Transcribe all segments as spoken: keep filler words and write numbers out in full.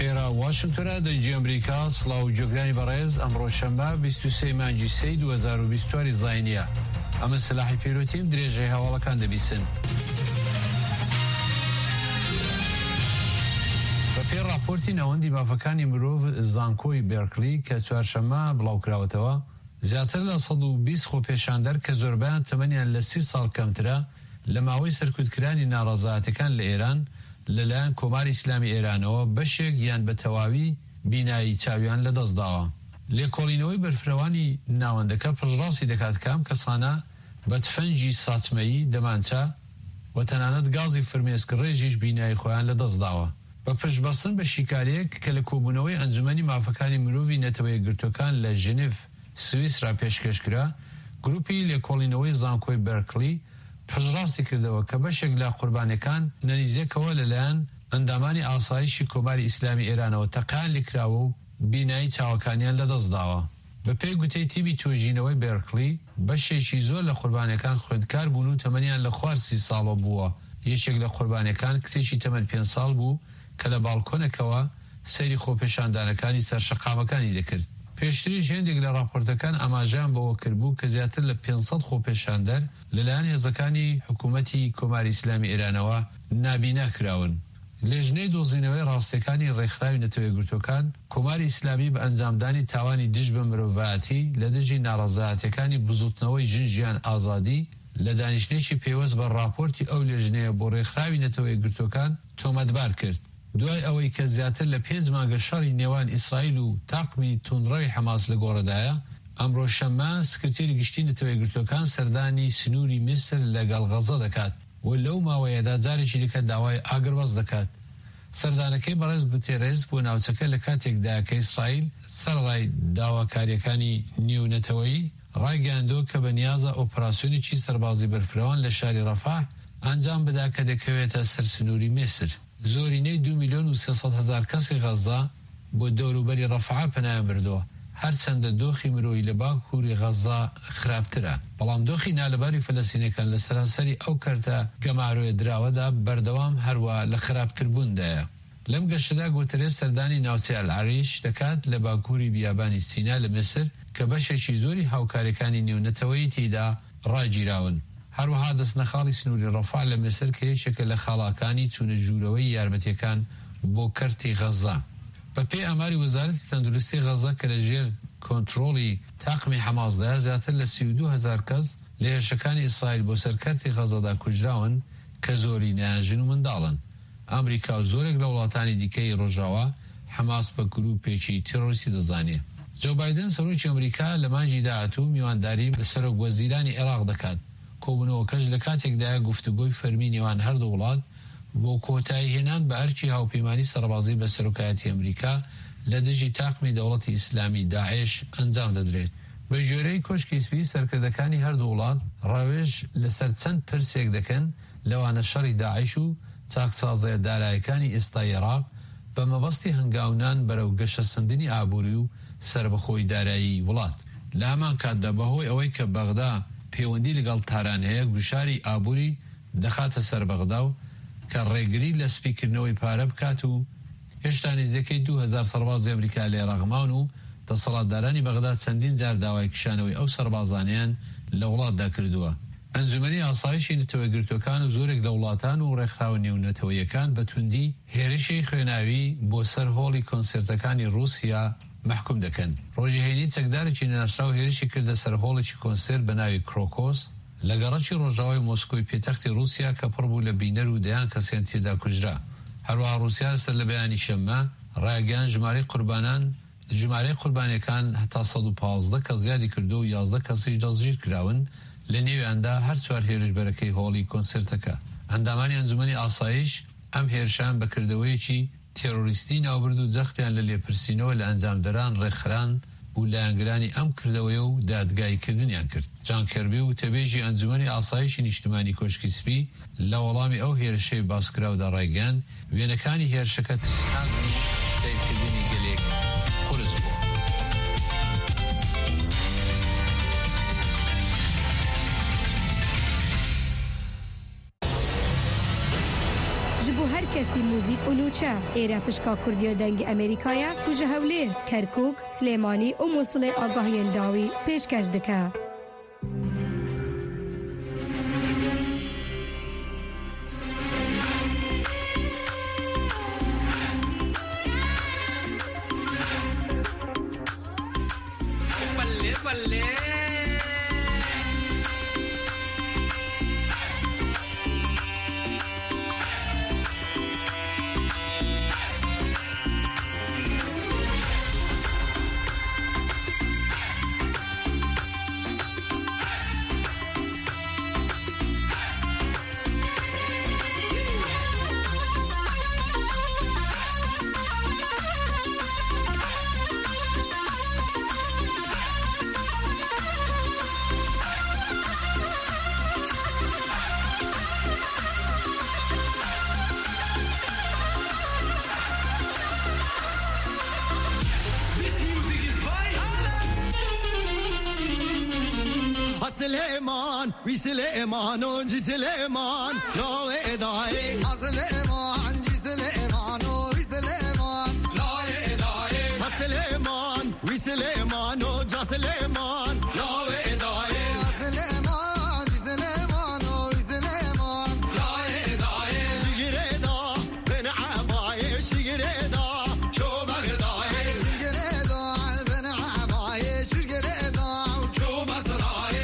لپێرە واشنگتۆنە دەنجی ئەمریکا سڵاو و جۆگرانی بەڕێز ئەمڕۆ شەمبە بیست و سێ مانگی سەی دوو هەزار و بیست و چوار زاینیە. ئەمە سلاحی پێرۆتیم درێژەی هەواڵەکان دەبیسن. بەپێ راپۆرتی ناوەندی مافەکانی مرۆڤ زانکۆی بێرکلی کە چوارشەممە بڵاوکراوەتەوە، زیاتر لە سەد و بیست خۆپێشاندەر کە زۆربیان تەمەنیان لە سی ساڵ کەمترە لە ماوەی سەرکوتکرانی ناڕەزایەتەکان لە ئێران لەلایەن کۆماری ئیسلامی ئێرانەوە بەشێک یان بە تەواوی بینایی چاویان لەدەستداوە. لێکۆڵینەوەی بەرفرەوانی ناوەندەکە پشتڕاستی دەکات کام کەسانە بە تفەنگی ساتمەیی دەمانچە و تەنانەت گازی فرمێسک ڕێژیش بینایی خۆیان لەدەستداوە. بە پشتبەستن بە شیکاریەک کە لە کۆبوونەوەی ئەنجومەنی مافەکانی مرۆڤی نەتەوەی گرتوەکان لە ژنێڤ سویسرا پێشکەشکرا، گروپی لێکۆڵینەوەی زانکۆی بێرکلی پشتڕاستی کردەوە کە بەشێک لە قوربانیەکان نەریزێکەوە لەلایەن ئەندامانی ئاسایشی کۆماری ئیسلامی ئێرانەوە تەقیان لێکراوە و بینایی چاوەکانیان لەدەستداوە. بە پێی گوتەی تیمی تۆژینەوەی بێرکلی، بەشێکی زۆر لە قوربانیەکان خوێندکار بوون و تەمەنیان لە خوار سی ساڵە بووە. یەکێک لە قوربانیەکان کچێکی تەمەن پێنج ساڵ بوو کە لە باڵکۆنێکەوە سەیری خۆپێشاندانەکانی سەرشەقامەکانی دەکرد. پێشتریش هێندێک لە راپۆرتەکان ئاماژیان بەوە کردبوو کە زیاتر لە پێنج سەد خۆپێشاندەر لەلایەن هێزەکانی حکوومەتی کۆماری ئیسلامی ئێرانەوە نابینا کراون. لێژنەی دۆزینەوەی ڕاستیەکانی ڕێکخراوی نەتەوەی گرتوەکان، کۆماری ئیسلامی بە ئەنجامدانی تاوانی دژ بە مرۆڤایەتی لە دژی ناڕەزایەتەکانی بزوتنەوەی ژن ژیان ئازادی لە دانیشتێکی پێوەست بە راپۆرتی ئەو لێژنەیە بۆ ڕێکخراوی نەتەوەی گرتوەکان تۆمەتبار کرد. دوای ئەوەی کە زیاتر لە پێنج مانگە شەڕی نێوان ئیسرائیل و تاقمی توندڕەوی حەماس لە گۆڕەدایە، ئەمڕۆ شەممە سکرتێری گشتی نەتەوەی گرتوەکان سەردانی سنووری میسر لەگەڵ غەزە دەکات و لەو ماوەیەدا جارێکی دیکە داوای ئاگربەز دەکات. سەردانەکەی بەڕێز گوتێرێز بۆ ناوچەکە لە کاتێکدا کە ئیسرائیل سەرڕای داواکاریەکانی نێونەتەوەیی ڕایگەیاندووە کە بە نیازە ئۆپراسیۆنێکی سەربازی بەرفرەوان لە شاری ڕەفاح ئەنجام بدا کە دەکەوێتە سەر سنووری میسر. زۆرینەی دو میلیۆن و سێسەد هەزار کەسی غەزە بۆ دەوروبەری ڕەفاح پەنایان بردووە، هەرچەندە دۆخی مرۆیی لە باکووری غەزە خراپترە. بەڵام دۆخی نالەباری فەلەستینیەکان لە سەرانسەری ئەو کەرتە گەماروێ دراوەدا بەردەوام هەروە لە خراپتربووندایە. لەم گەشتدا گوترێز سەردانی ناوچەی ئەلعەریش دەکات لە باکووری بیابانی سینا لە میسر کە بەشێکی زۆری هاوکاریەکانی نێونەتەوەیی تێیدا ڕاگیراون. هەروەها دەستنەخاڵی سنووری ڕەفاح لە میسر کە یەکێکە لە خاڵاکانی چوونە ژوورەوەی یارمەتیەکان بۆ کەرتی غەزە. بە پێی ئاماری وەزارەتی تەندروستی غەزە کە لە ژێر کۆنتڕۆڵی تاقمی حەماسدایە، زیاتر لە سی و دوو هەزار کەس لە هێرشەکانی ئیسرائیل بۆ سەرکەرتی غەزەدا کوژراون کە زۆرینەیان ژن و منداڵن. ئەمریکا و زۆرێک لە وڵاتانی دیکەی ڕۆژاوا حەماس بە گروپێکی تێرۆریستی دەزانێت. جۆ بایدن سەرۆکی ئەمریکا لە مانگی داهاتوو میوانداری بە سەرۆک وەزیرانی عێراق دەکات. کۆبوونەوەکەش لە کاتێکدایە گفتوگۆی فەرمی نێوان هەردوو وڵات بۆ کۆتایی هێنان بە ئەرکی هاوپەیمانی سەربازی بە سەرۆکایەتی ئەمریکا لە دژی تاقمی دەوڵەتی ئیسلامی داعش ئەنجام دەدرێت. بە ژێرەی کۆشکی سپی سەرکردەکانی هەردوو وڵات ڕاوێژ لەسەر چەند پرسێک دەکەن لەوانە شەڕی داعش و چاکسازیە دارایەکانی ئێستای عێراق بە مەبەستی هەنگاونان بەرەو گەشە سندنی ئابووری و سربەخۆی دارایی وڵات. لە هەمان کاتدا بەهۆی ئەوەی کە بەغدا پەیوەندی لەگەڵ تاران هەیە، گوشاری ئابووری دەخاتە سەر بەغدا و کە ڕێگری لە سپیکردنەوەی پارە بکات و هێشتا نزیکەی دوو هەزار سەربازی ئەمریکا لێ ڕەغمان و دەسەڵاتدارانی بەغدا چەندین جار داوای کشانەوەی ئەو سەربازانیان لە وڵاتدا کردووە. ئەنجومەنی ئاسایشی نەتەوەی گرتوەکان و زۆرێک لە وڵاتان و ڕێکخراوە نێونەتەوەیەکان بە توندی هێرشی خوێناوی بۆ سەر هۆڵی کۆنسرتەکانی رووسیا محکوم دەکەن. ڕۆژی هەینی چەکدارێکی نەناسراو هێرشی کردە سەر هۆڵێکی کۆنسرت بە ناوی کڕۆکۆس لە گەڕەکی ڕۆژاوای مۆسکۆی پێتەختی رووسیا کە پڕ بوو لە بینەر و دەیان کەسیان تێدا کوژرا. هەروەها رووسیا لەسەر لە بەیانی شەممە ڕاگەیان ژمارەی قوربانان ژمارەی قوربانیەکان هەتا سەد و پانزدە کەس زیادی کردو و یازدە کەسیش دەستگیر کراون، لە نێویاندا هەر چوار هێرشبەرەکەی هۆڵی کۆنسرتەکە. ئەندامانی ئەنجومەنی ئاسایش ئەم هێرشان بەکردەوەیەکی تێرۆریستی ناوبرد و جەختیان لە لێپرسینەوە لە ئەنجامدەران، ڕێکخران و لایەنگرانی ئەم کردەوەیە و دادگایکردنیان کرد. جان کەربی و تەبێژی ئەنجومەنی ئاسایشی نیشتمانی کۆشکی سپی لە وەڵامی ئەو هێرشەی باسکراودا ڕایگەیاند وێنەکانی هێرشەکە ترسناک و سیرکردنی گەلێک قورس بوو. ji bo هر کسی موزیک اولوچه ایره پشکا کردی دنگ امریکایا کجه هوله کرکوک سلیمانی و موصل آگاهی داوی پیشکش دکه. سليمان وي سليمان وجي سليمان لا إداي سليمان جي سليمان وي سليمان لا إداي سليمان وي سليمان وجا سليمان لا إداي سليمان جي سليمان وي سليمان لا إداي شجردا بن عباي شجردا شو بغداي شجردا بن عباي شجردا وشو بصراي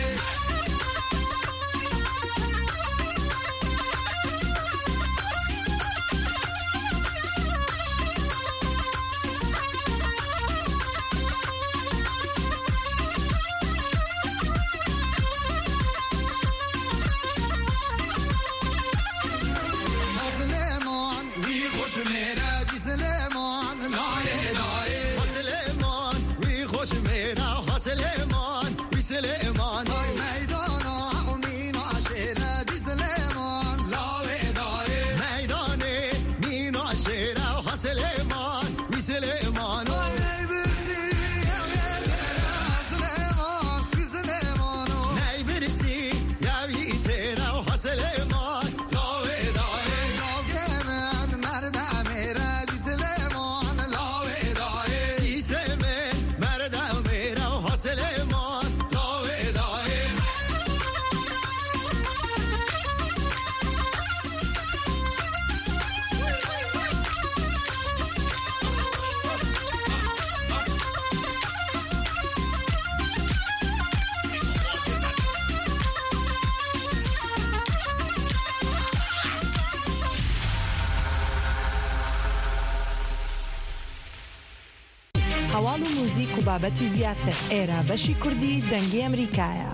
سليمان وي سليمان هاي ميدانا ومينا عشيرة دي سليمان لا ويداي ميداني مينا عشيرة وها سليمان وي سليمان هاي برسي يا ويترا سليمان وي سليمان هاي برسي يا ويترا وها سليمان لا ويداي لا جمال مرد عميرة دي سليمان لا ويداي سي سمين مرد عميرة وها سليمان لا ويداي هەواڵ و موزیک و بابەتی زیاتر ئێرە بەشی کوردی دەنگی ئەمریکایە.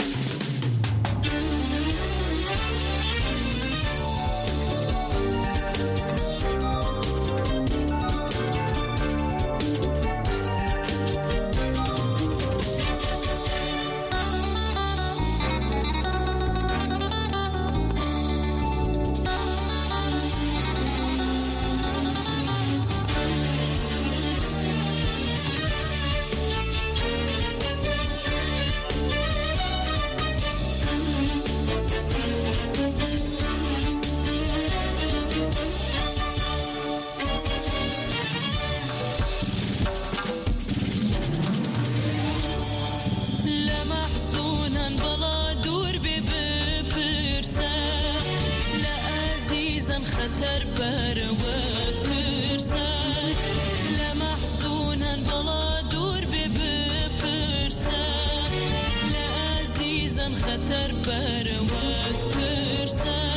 خطر بر وقت